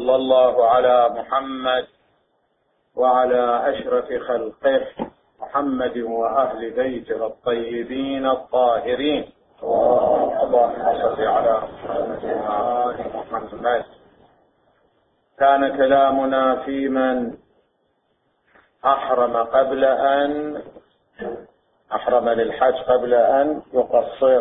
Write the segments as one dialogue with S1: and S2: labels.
S1: وصلى الله على محمد وعلى أشرف خلقه محمد وأهل بيته الطيبين الطاهرين. اللهم صل على محمد وآل محمد. كان كلامنا في من أحرم للحج قبل أن يقصر،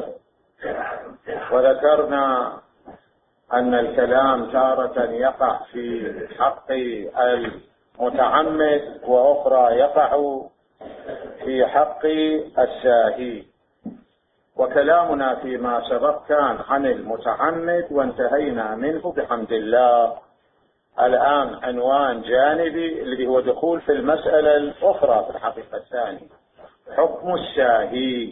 S1: وذكرنا أن الكلام تارة يقع في حق المتعمد وأخرى يقع في حق الساهي، وكلامنا فيما سبق كان عن المتعمد وانتهينا منه بحمد الله. الآن عنوان جانبي اللي هو دخول في المسألة الأخرى في الحقيقة الثانية، حكم الساهي.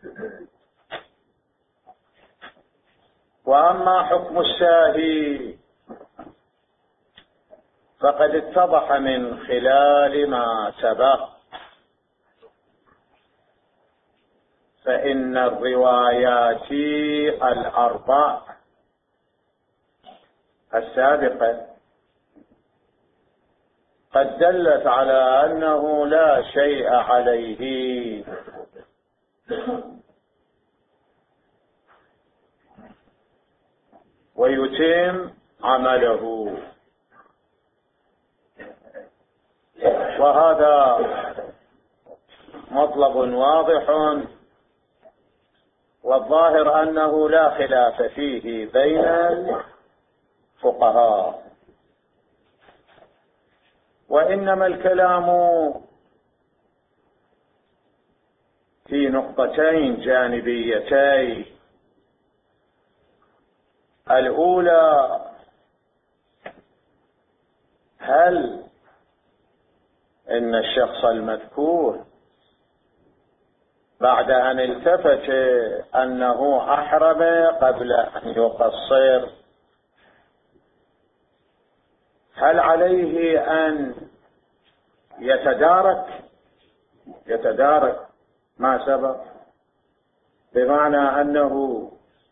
S1: وأما حكم الساهي فقد اتضح من خلال ما سبق، فإن الروايات الأربع السابقة قد دلت على أنه لا شيء عليه، ويتم عمله، وهذا مطلب واضح، والظاهر أنه لا خلاف فيه بين الفقهاء، وإنما الكلام في نقطتين جانبيتين. الأولى، هل إن الشخص المذكور بعد أن التفت أنه أحرم قبل أن يقصر، هل عليه أن يتدارك ما سبق، بمعنى أنه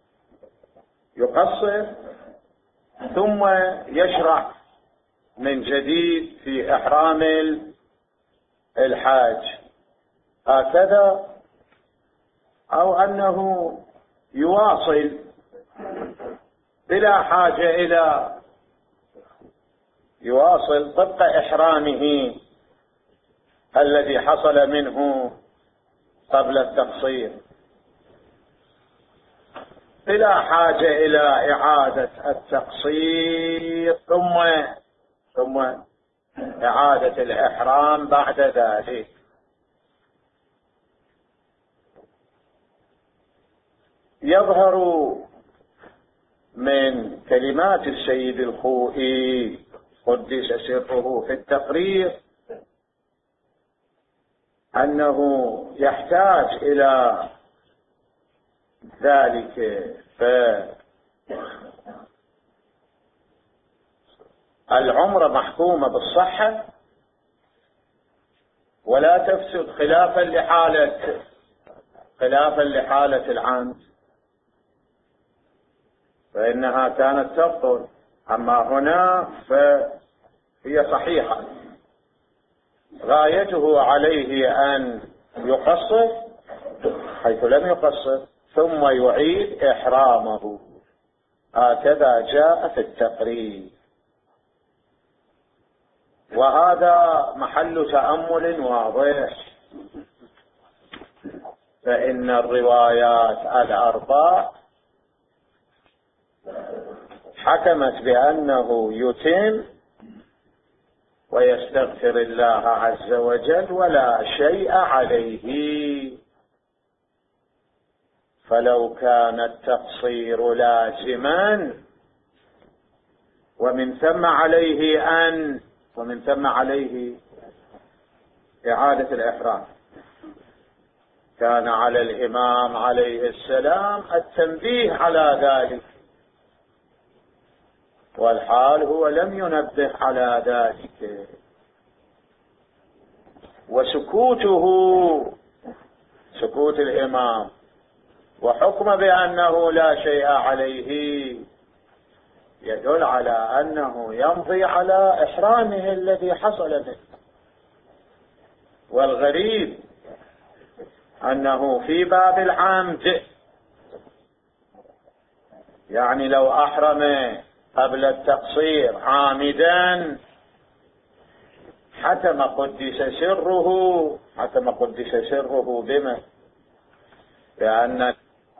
S1: يقصر ثم يشرع من جديد في إحرام الحاج هكذا، أو أنه يواصل بلا حاجة إلى يواصل طبق إحرامه الذي حصل منه قبل التقصير، بلا حاجة إلى إعادة التقصير ثم إعادة الإحرام بعد ذلك. يظهر من كلمات السيد الخوئي قدس سره في التقرير أنه يحتاج إلى ذلك، فالعمرة محكومة بالصحة ولا تفسد، خلافا لحالة العمد، فإنها كانت تبطل. أما هنا فهي صحيحة، غايته عليه أن يقصر حيث لم يقصر ثم يعيد إحرامه، هكذا جاء في التقرير، وهذا محل تأمل واضح. فإن الروايات الأربع حكمت بأنه يتم ويستغفر الله عز وجل ولا شيء عليه، فلو كان التقصير لازما ومن ثم عليه إعادة الإحرام، كان على الإمام عليه السلام التنبيه على ذلك، والحال هو لم ينبه على ذلك، سكوت الإمام وحكم بأنه لا شيء عليه يدل على أنه يمضي على إحرامه الذي حصل به. والغريب أنه في باب العمد، يعني لو أحرم قبل التقصير عامدا حتم قدس سره بما؟ لأن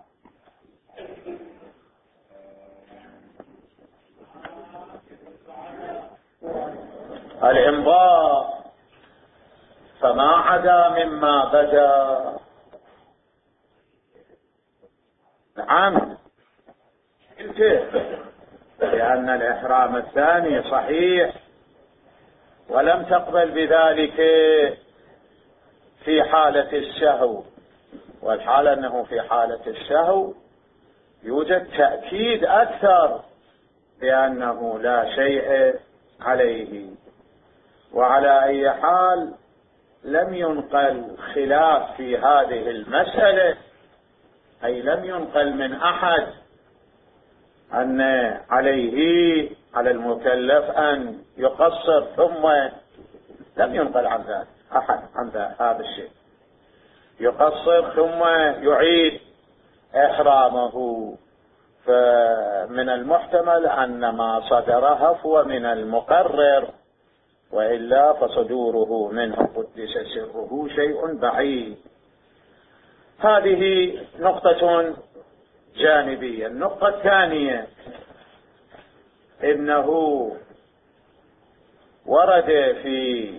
S1: الإمضاء فما عدا مما بدا عمد، لأن الإحرام الثاني صحيح ولم تقبل بذلك في حالة السهو، والحالة أنه في حالة السهو يوجد تأكيد أكثر بأنه لا شيء عليه. وعلى أي حال لم ينقل خلاف في هذه المسألة، أي لم ينقل من أحد أن عليه على المكلف أن يقصر ثم لم ينقل عن ذلك أحد عن هذا الشيء، يقصر ثم يعيد إحرامه. فمن المحتمل أن ما صدر هفو من المقرر، وإلا فصدوره منه قدس سره شيء بعيد. هذه نقطة جانبية. النقطة الثانية، إنه ورد في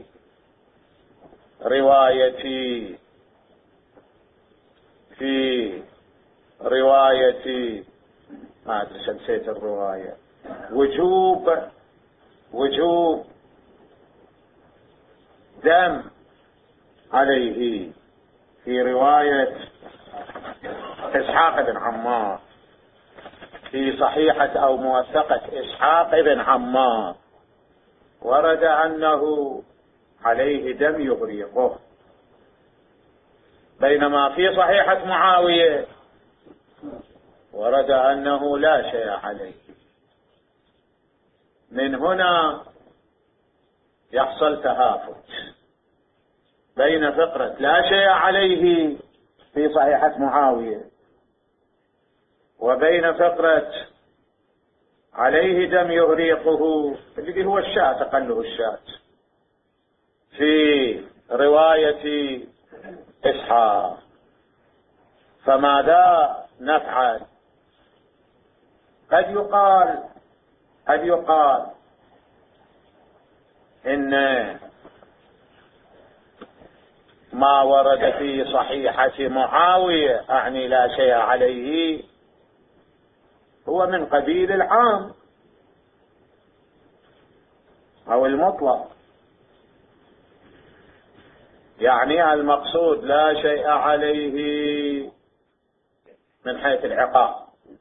S1: رواية ما أدري نسيت الرواية، وجوب دم عليه في رواية إسحاق بن عمار في صحيحة أو موثقة إسحاق بن عمار، ورد أنه عليه دم يغرقه، بينما في صحيحة معاوية ورد أنه لا شيء عليه. من هنا يحصل تهافت بين فقرة لا شيء عليه في صحيحة معاوية وبين فقرة عليه دم يغرقه الذي هو الشاة، تقله الشاة، في رواية إسحاق. فماذا نفعل؟ قد يقال إن ما ورد في صحيحة معاوية أعني لا شيء عليه هو من قبيل العام أو المطلق، يعني المقصود لا شيء عليه من حيث العقاب،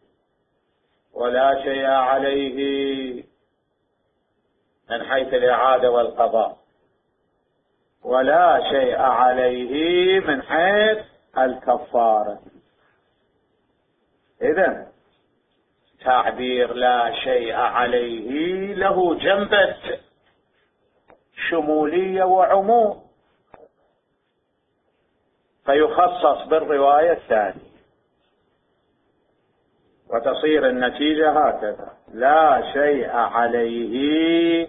S1: ولا شيء عليه من حيث الإعادة والقضاء، ولا شيء عليه من حيث الكفارة. إذن تعبير لا شيء عليه له جنبة شمولية وعموم، فيخصص بالرواية الثانية، وتصير النتيجة هكذا: لا شيء عليه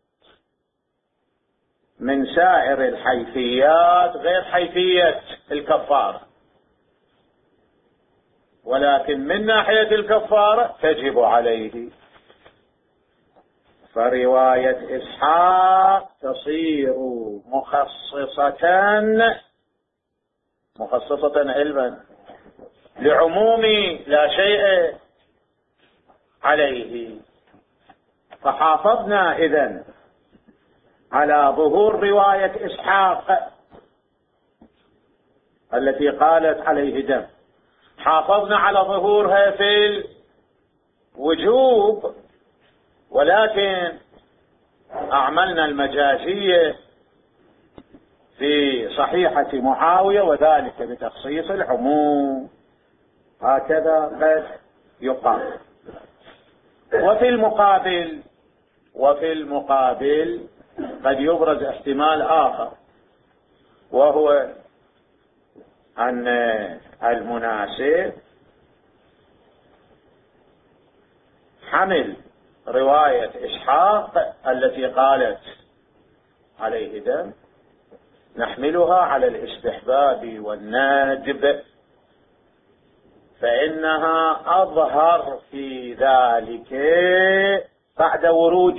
S1: من سائر الحيثيات غير حيثية الكفارة، ولكن من ناحية الكفارة تجب عليه. فرواية إسحاق تصير مخصصة علما لعموم لا شيء عليه. فحافظنا إذن على ظهور رواية إسحاق التي قالت عليه دم، حافظنا على ظهورها في الوجوب، ولكن أعملنا المجازية في صحيحة معاوية، وذلك بتخصيص العموم. هكذا قد يقال. وفي المقابل قد يبرز احتمال آخر، وهو أن المناسب حمل رواية إسحاق التي قالت عليه دم، نحملها على الاستحباب والندب، فإنها أظهر في ذلك بعد ورود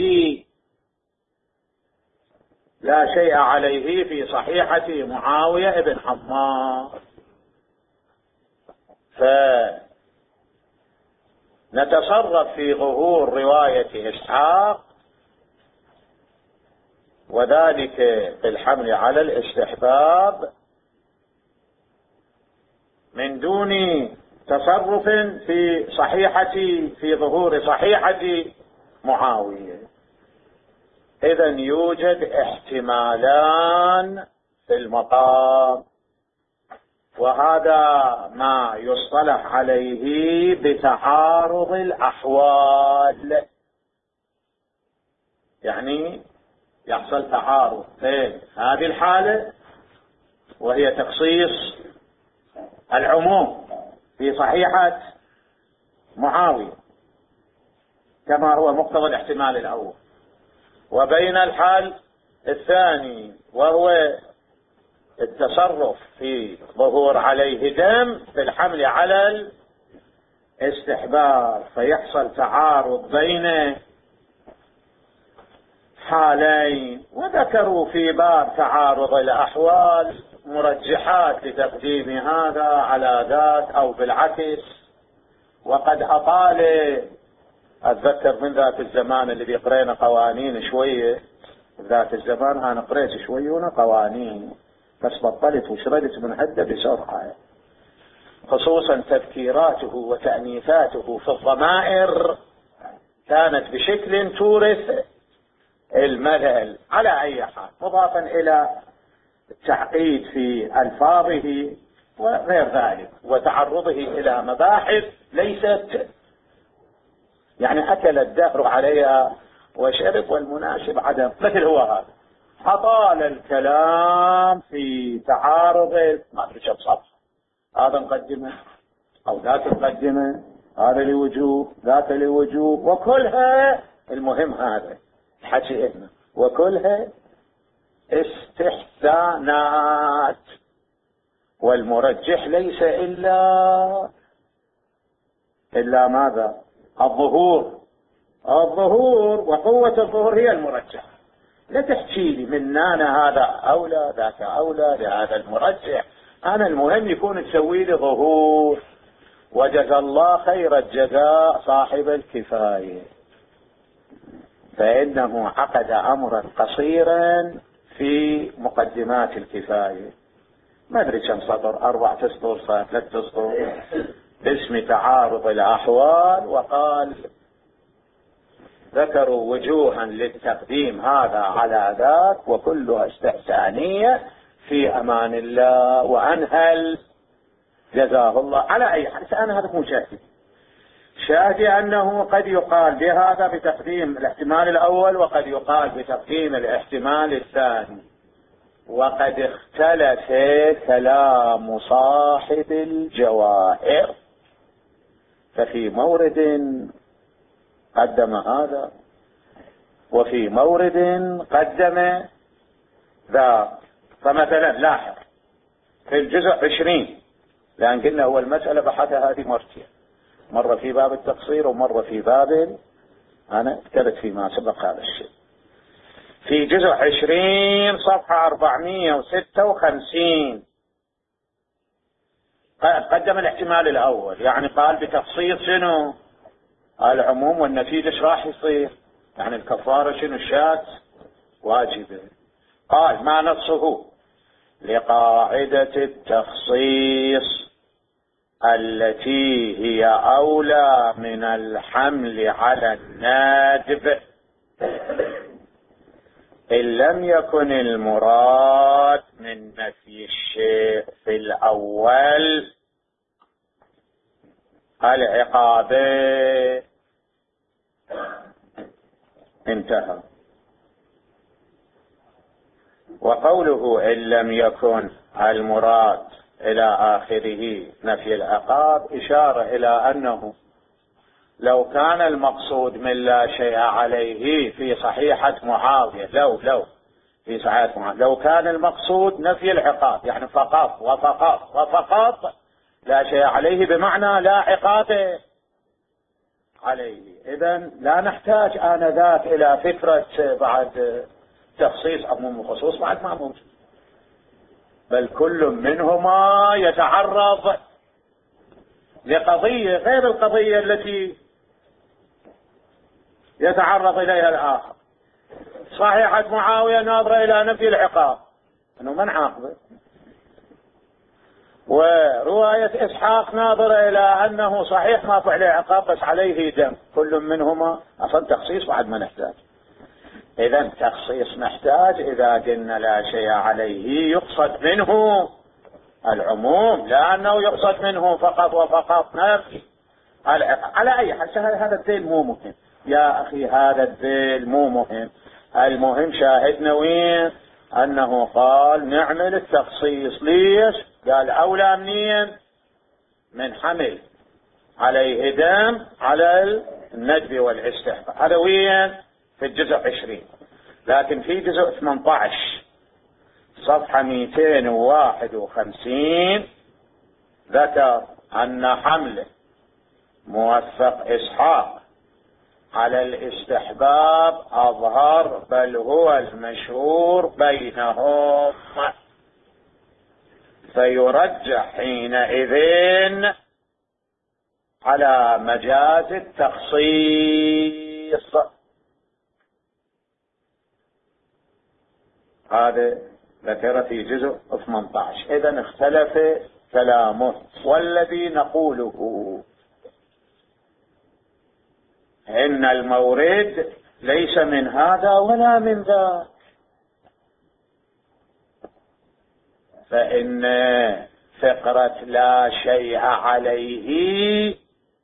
S1: لا شيء عليه في صحيحة معاوية بن عمار. فنتصرف في ظهور رواية إسحاق، وذلك بالحمل على الاستحباب من دون تصرف في ظهور صحيحة معاوية. إذن يوجد احتمالان في المقام، وهذا ما يصطلح عليه بتعارض الأحوال، يعني يحصل تعارض بين هذه الحالة وهي تخصيص العموم في صحيحة معاوية كما هو مقتضى الاحتمال الأول، وبين الحال الثاني وهو التصرف في ظهور عليه دم بالحمل على الاستحباب، فيحصل تعارض بين حالين. وذكروا في باب تعارض الأحوال مرجحات لتقديم هذا على ذاك أو بالعكس، وقد أطال أتذكر من ذاك الزمان اللي بيقرينا قوانين شوية، ذاك الزمان أنا قريت شوية قوانين بس بطلت وشردت من عدة بسرعة، خصوصا تذكيراته وتأنيثاته في الضمائر كانت بشكل تورث الملل على أي حال، مضافا إلى التعقيد في ألفاظه وغير ذلك، وتعرضه إلى مباحث ليست يعني أكل الدهر عليها وشرب والمناسب عدم، مثل هو هذا أطال الكلام في تعارض ما أدري كم صفحة، هذا مقدمة أو ذاك مقدمة، هذا لوجوه ذاك لوجوه، وكلها المهم هذا الحكي هنا وكلها استحسانات، والمرجح ليس إلا ماذا؟ الظهور، وقوة الظهور هي المرجح. لا تحكي لي من أنا هذا أولى ذاك أولى لهذا المرجح، أنا المهم يكون تسوي لي ظهور، وجزى الله خير الجزاء صاحب الكفاية، فإنه عقد أمرا قصيرا في مقدمات الكفاية، ما أدري كم سطر، 4 أسطر 3 أسطر، باسم تعارض الأحوال، وقال ذكروا وجوها للتقديم هذا على ذاك وكلها استحسانية في أمان الله وأنهل جزاه الله. على أي حال أنا هذا مو شاهدي أنه قد يقال بهذا بتقديم الاحتمال الأول، وقد يقال بتقديم الاحتمال الثاني، وقد اختلف كلام صاحب الجواهر، ففي مورد قدم هذا وفي مورد قدم ذا. فمثلا لاحظ في الجزء 20، لأن قلنا هو المسألة بحثها هذه مرتين، مرة في باب التقصير ومرة في باب أنا كتبت فيما سبق هذا الشيء. في جزء 20 صفحة 456 قدم الاحتمال الأول، يعني قال بتفصيل شنو العموم والنتيجة ايش راح يصير، يعني الكفارة شنو الشاة واجبة. قال ما نصه لقاعدة التخصيص التي هي أولى من الحمل على النادب، إن لم يكن المراد من نفي الشيء في الأول العقابة، انتهى. وقوله إن لم يكن المراد إلى آخره نفي العقاب إشارة إلى أنه لو كان المقصود من لا شيء عليه في صحيحة معاوية، في صحيحة معاوية لو كان المقصود نفي العقاب، يعني فقط وفقط وفقط لا شيء عليه بمعنى لا عقاب عليه، إذن لا نحتاج آنذاك إلى فكرة بعد تخصيص عموم وخصوص، بعد ما موجود، بل كل منهما يتعرض لقضية غير القضية التي يتعرض إليها الآخر. صحيحة معاوية ناظرة إلى نفي العقاب أنه من عاقبه، ورواية إسحاق ناظرة إلى أنه صحيح ما فعل عقاب بس عليه دم. كل منهما أصلا تخصيص بعد ما نحتاج. إذا تخصيص نحتاج إذا قلنا لا شيء عليه يقصد منه العموم، لأنه يقصد منه فقط وفقط نفي العقاب. على أي حال هذا الذيل مو مهم يا أخي، هذا الذيل مو مهم. المهم شاهدنا وين أنه قال نعمل التخصيص. ليش؟ قال أولى منين؟ من حمل عليه دم على الندب والاستحباب. هذا وين؟ في الجزء 20. لكن في جزء 18 صفحة 251 ذكر أن حمل موفق إسحاق على الاستحباب أظهر، بل هو المشهور بينهم، فيرجح حينئذ على مجاز التخصيص. هذا ذكر في جزء 18. إذن اختلف كلامه، والذي نقوله إن المورد ليس من هذا ولا من ذاك، فإن فقرة لا شيء عليه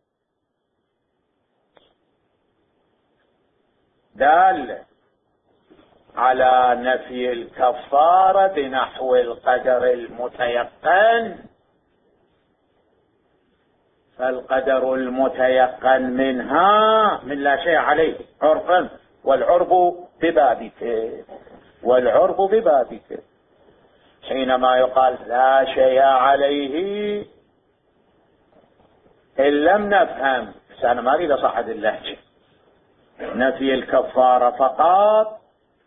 S1: دال على نفي الكفارة بنحو القدر المتيقن، فالقدر المتيقن منها من لا شيء عليه عرفا، والعرب ببابك حينما يقال لا شيء عليه إن لم نفهم، أنا ما أريد أصعد اللهجة، نفي الكفارة فقط،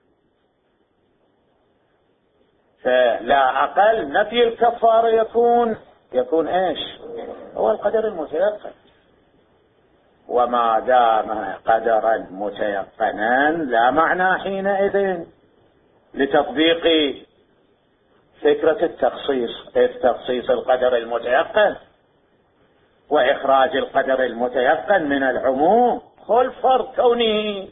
S1: فلا أقل نفي الكفارة يكون إيش؟ هو القدر المتيقن. وما دام قدرا متيقنا لا معنى حينئذ لتطبيق فكرة تخصيص القدر المتيقن وإخراج القدر المتيقن من العموم، خل فرق كونه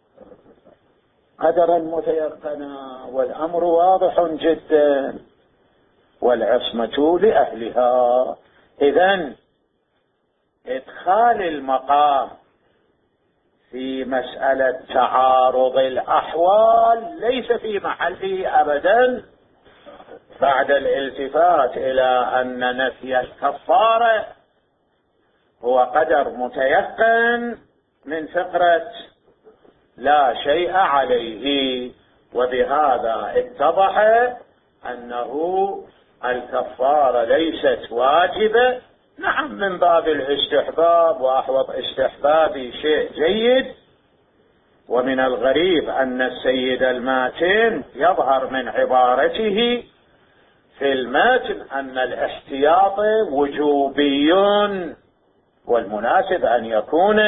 S1: قدرا متيقنا والأمر واضح جدا والعصمة لأهلها. إذن إدخال المقام في مسألة تعارض الأحوال ليس في محله أبدا، بعد الالتفات إلى أن نفي الكفارة هو قدر متيقن من فقرة لا شيء عليه، وبهذا اتضح أنه الكفارة ليست واجبة، نعم من باب الاستحباب، وأحوط استحباب شيء جيد. ومن الغريب أن السيد الماتن يظهر من عبارته في المتن أن الاحتياط وجوبي، والمناسب أن يكون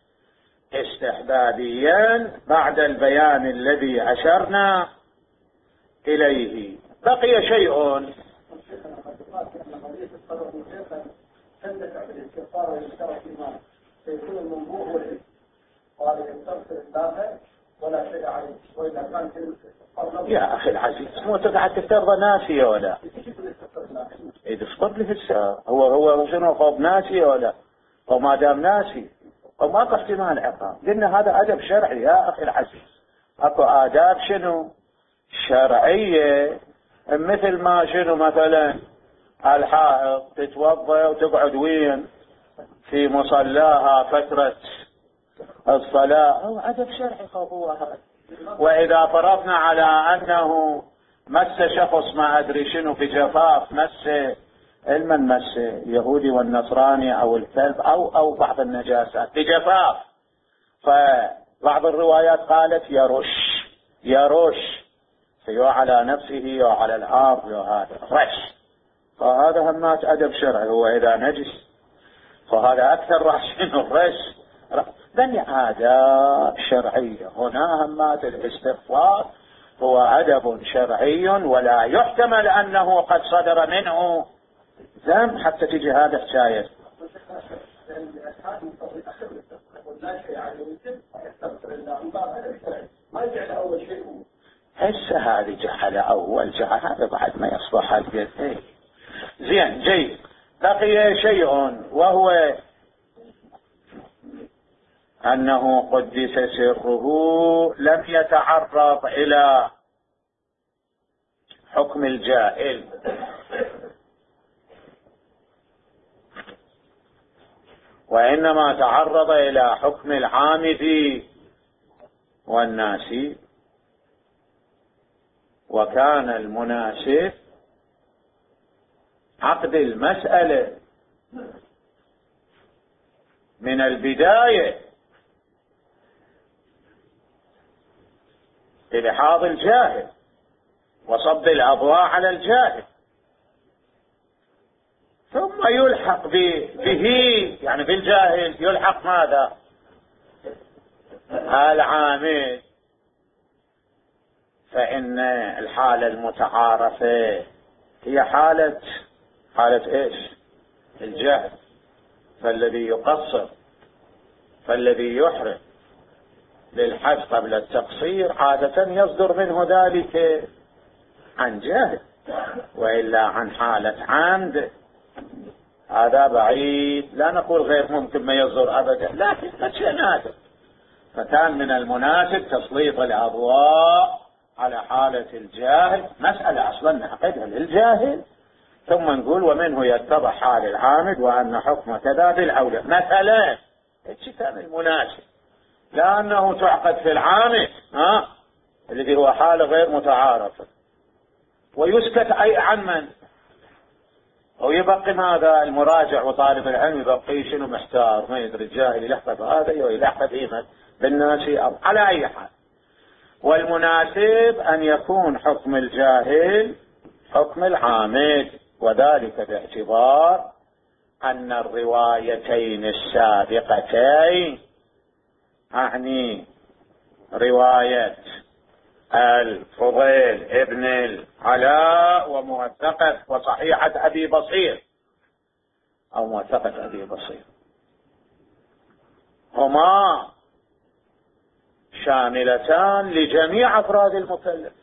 S1: استحبابيا بعد البيان الذي أشرنا إليه. بقي شيء يا أخي العزيز، مو تقعد تفترض ناسي ولا إذا اسقط لي في الساعة هو شنو قوم ناسي ولا، وما دام ناسي وماكو احتمال عقاب. قلنا هذا أدب شرعي يا أخي العزيز. أكو آداب شنو شرعية، مثل ما شنو مثلا الحائض تتوضأ وتقعد وين في مصلاها فترة الصلاة، هو أدب شرعي هو هذا. وإذا فرضنا على أنه مس شخص ما أدري شنو في جفاف، مس المن، مس اليهودي والنصراني أو الكلب أو بعض النجاسات بجفاف، فبعض الروايات قالت يرش فيو على نفسه يو على الأرض يو هذا رش، فهذا همات أدب شرعي. هو إذا نجس فهذا أكثر راح شنو الرش، بني آداب شرعية. هنا همات الاستغفار هو أدب شرعي، ولا يحتمل أنه قد صدر منه ذنب حتى تجي هذا حكاية. هسه هذه جحل أول جحل، هذا بعد ما يصبح هذا زين جيد. بقي شيء وهو أنه قدس سره لم يتعرض إلى حكم الجاهل، وإنما تعرض إلى حكم العامد والناسي. وكان المناسب عقد المسألة من البداية بلحاظ الجاهل وصب الأضواء على الجاهل، ثم يلحق به يعني بالجاهل يلحق ماذا؟ العامل. فإن الحالة المتعارفة هي حالة ايش؟ الجهل. فالذي يقصر، فالذي يحرم للحج قبل التقصير عادة يصدر منه ذلك عن جهل، وإلا عن حالة عمد هذا بعيد. لا نقول غير ممكن ما يصدر أبدا، لكن شيء نادر. فكان من المناسب تسليط الأضواء على حالة الجاهل، مسألة أصلا نعقدها للجاهل، ثم نقول ومنه يتضح حال العامد وأن حكم كذا بالأولى مثلا. ايش كان المناسب؟ لأنه تعقد في العامد الذي هو حالة غير متعارفة، ويسكت أي عن من؟ أو يبقي ماذا؟ المراجع وطالب العلم يبقي شنو محتار، ما يدري الجاهل يلحظ هذا ويلحظ إيمن بالناس أو على أي حال. والمناسب أن يكون حكم الجاهل حكم العامد، وذلك باعتبار أن الروايتين السابقتين، أعني رواية الفضيل ابن العلاء وموثقة وصحيحة أبي بصير أو موثقة أبي بصير، هما شاملتان لجميع أفراد المكلف،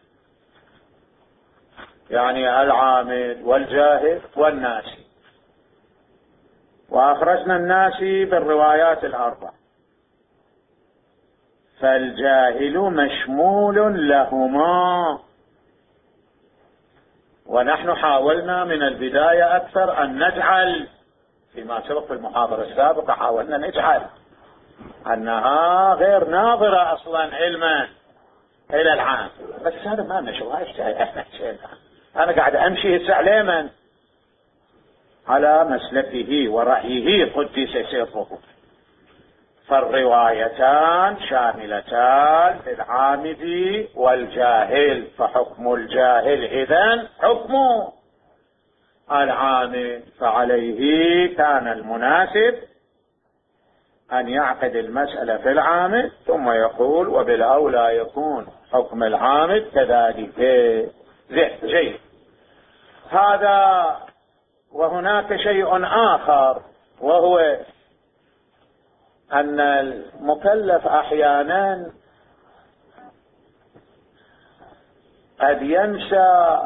S1: يعني العامد والجاهل والناسي. وأخرجنا الناسي بالروايات الأربع، فالجاهل مشمول لهما. ونحن حاولنا من البداية أكثر أن نجعل فيما سبق في المحاضرة السابقة، حاولنا نجعل أنها غير ناظرة أصلا علما إلى العام، بس هذا ما نشوف. أنا قاعد أمشي هسه على من؟ على مسلكه ورأيه قدس سره. فالروايتان شاملتان للعامد والجاهل، فحكم الجاهل إذن حكم العامد، فعليه كان المناسب أن يعقد المسألة في العامد ثم يقول وبالأولى يكون حكم العامد كذلك. جيد هذا. وهناك شيء آخر، وهو أن المكلف أحيانا قد ينسى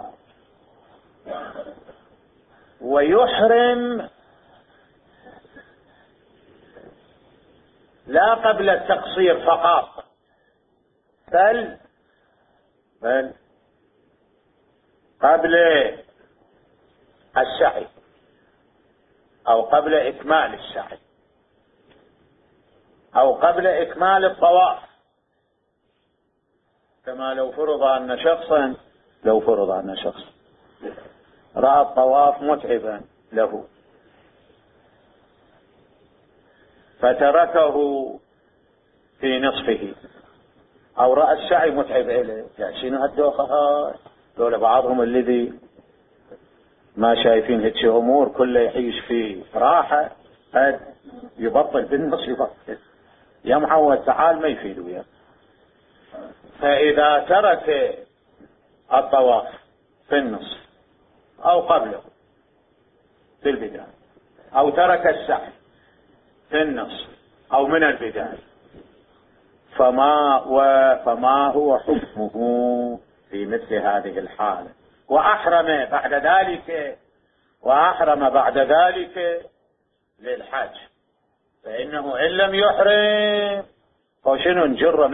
S1: ويحرم لا قبل التقصير فقط، بل قبل السعي أو قبل إكمال السعي أو قبل إكمال الطواف. كما لو فرض أن شخص رأى الطواف متعبا له فتركه في نصفه، أو رأى السعي متعب إليه، يعني شنو هالدوخة هاي؟ دول بعضهم الذي ما شايفين هيك أمور كله يعيش في راحة، قد يبطل بالنص، يبطل يا محمد تعال ما يفيد وياه. فإذا ترك الطواف في النصف أو قبله في البداية، أو ترك السعي في النصف أو من البداية، فما هو حكمه في مثل هذه الحالة؟ وأحرم بعد ذلك للحج، فإنه إن لم يحرم فشنو؟ نجر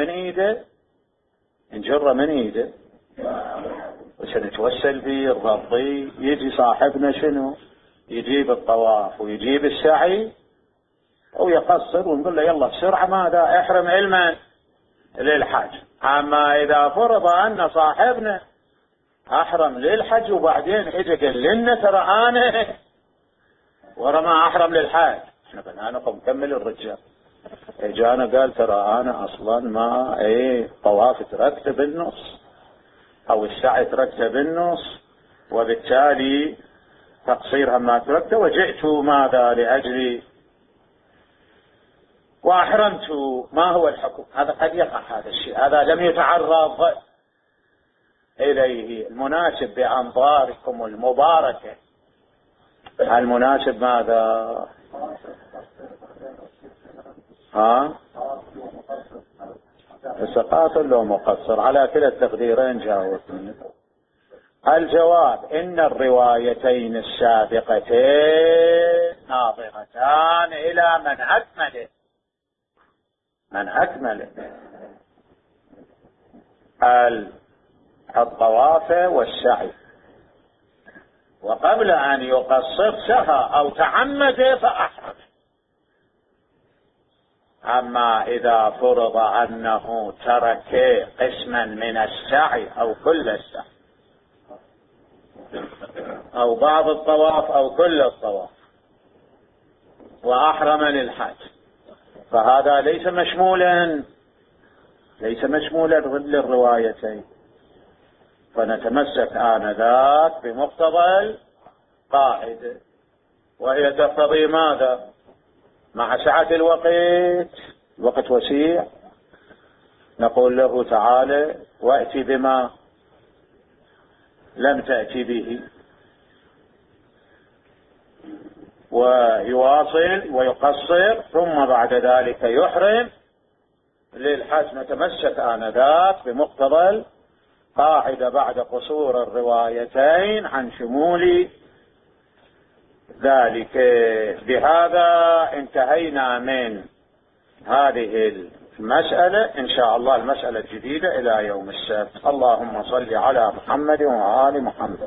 S1: من إيده وسنتوسل به الرضي. يجي صاحبنا شنو؟ يجيب الطواف ويجيب السعي أو يقصر ونقول له يلا بسرعة ماذا؟ احرم علما للحج. أما إذا فرض أن صاحبنا أحرم للحج وبعدين إجا قال لنا ترى أنا ورا ما أحرم للحج، احنا قلنا نقوم نكمل الرجال، إجانا قال ترى أنا أصلا ما طواف تركته بالنص أو السعي تركته بالنص، وبالتالي تقصيرها ما تركته، وجئت ماذا لأجلي وأحرمت. ما هو الحكم؟ هذا قد يقع هذا الشيء، هذا لم يتعرض إليه. المناسب بأنظاركم المباركة، المناسب ماذا؟ قاصر لو مقصر؟ على كلا التقديرين جاوبني. الجواب إن الروايتين السابقتين ناظرتان إلى من أكمله الطواف والسعي، وقبل أن يقصر سهى أو تعمد فأحرم. أما إذا فرض أنه ترك قسما من السعي أو كل السعي أو بعض الطواف أو كل الطواف وأحرم للحج، فهذا ليس مشمولا للروايتين، فنتمسك آنذاك بمقتضى القاعدة، وهي تقتضي ماذا؟ مع سعة الوقت وسيع، نقول له تعالى وأتي بما لم تأتي به، ويواصل ويقصر، ثم بعد ذلك يحرم للحج. نتمسك آنذاك بمقتضى القاعدة بعد قصور الروايتين عن شمول ذلك. بهذا انتهينا من هذه المسألة، إن شاء الله المسألة الجديدة إلى يوم السبت. اللهم صل على محمد وآل محمد.